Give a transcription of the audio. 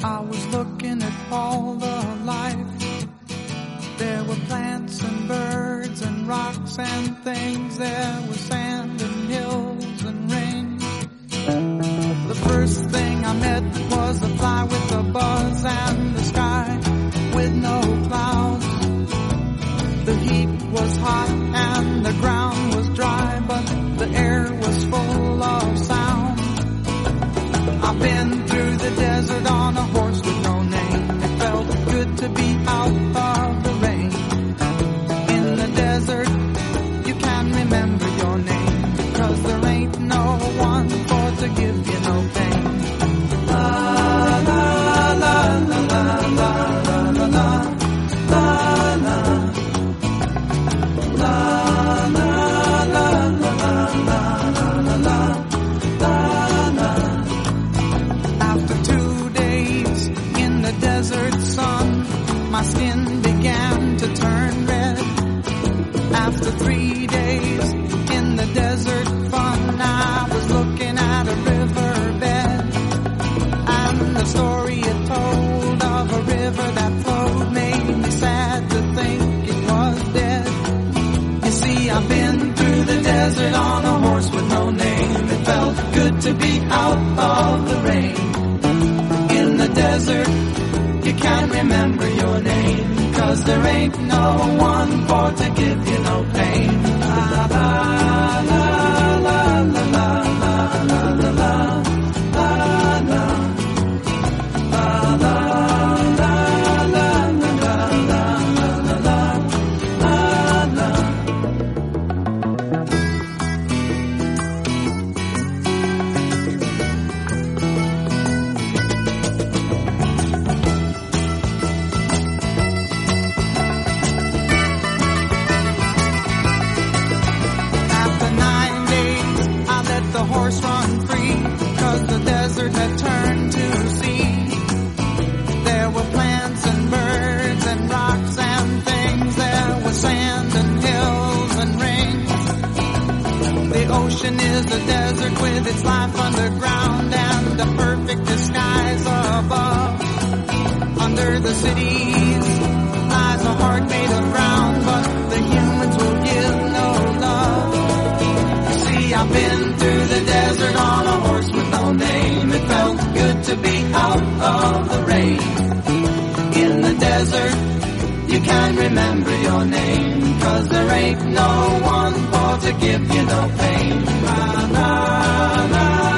I was looking at all the life. There were plants and birds and rocks and things. There was sand and hills and rain. The first thing I met was a fly with a buzz and the sky with no clouds. The heat was hot and the ground was dry, but the air was full of sound. I've been through the desert on a horse with no name. It felt good to be out of the rain. In the desert, you can remember your name, 'cause there ain't no one for to give you no pain. La la la la la la la la la la la la la la la. After 2 days in the desert sun, my skin began to turn red. After 3 days in the desert fun, I was looking at a riverbed, and the story it told of a river that flowed made me sad to think it was dead. You see, I've been through the desert on a horse with no name. It felt good to be out of the rain. In the desert, you can't remember your name, 'cause there ain't no one for to give you no pain. La la la la la la la la la la la la la horse run free, 'cause the desert had turned to sea. There were plants and birds and rocks and things. There was sand and hills and rain. The ocean is a desert with its life underground and a perfect disguise above. Under the cities lies a heart made of brown, but the humans will give no love. You see, I've been through the desert on a horse with no name. It felt good to be out of the rain. In the desert, you can't remember your name, 'cause there ain't no one for to give you no pain. La la la.